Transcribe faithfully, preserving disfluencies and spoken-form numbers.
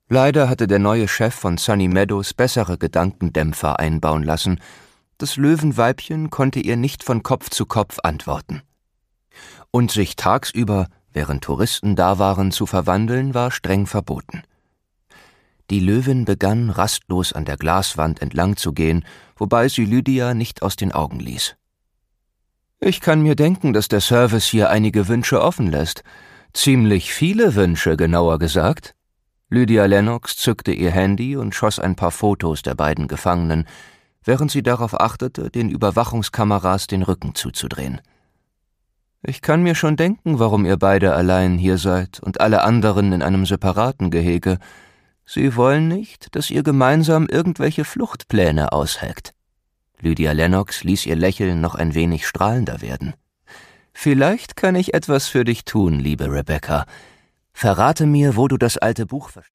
Leider hatte der neue Chef von Sunny Meadows bessere Gedankendämpfer einbauen lassen. Das Löwenweibchen konnte ihr nicht von Kopf zu Kopf antworten. Und sich tagsüber, während Touristen da waren, zu verwandeln, war streng verboten. Die Löwin begann rastlos an der Glaswand entlang zu gehen, wobei sie Lydia nicht aus den Augen ließ. »Ich kann mir denken, dass der Service hier einige Wünsche offen lässt. Ziemlich viele Wünsche, genauer gesagt.« Lydia Lennox zückte ihr Handy und schoss ein paar Fotos der beiden Gefangenen, während sie darauf achtete, den Überwachungskameras den Rücken zuzudrehen. »Ich kann mir schon denken, warum ihr beide allein hier seid und alle anderen in einem separaten Gehege. Sie wollen nicht, dass ihr gemeinsam irgendwelche Fluchtpläne ausheckt.« Lydia Lennox ließ ihr Lächeln noch ein wenig strahlender werden. »Vielleicht kann ich etwas für dich tun, liebe Rebecca. Verrate mir, wo du das alte Buch versteckst.«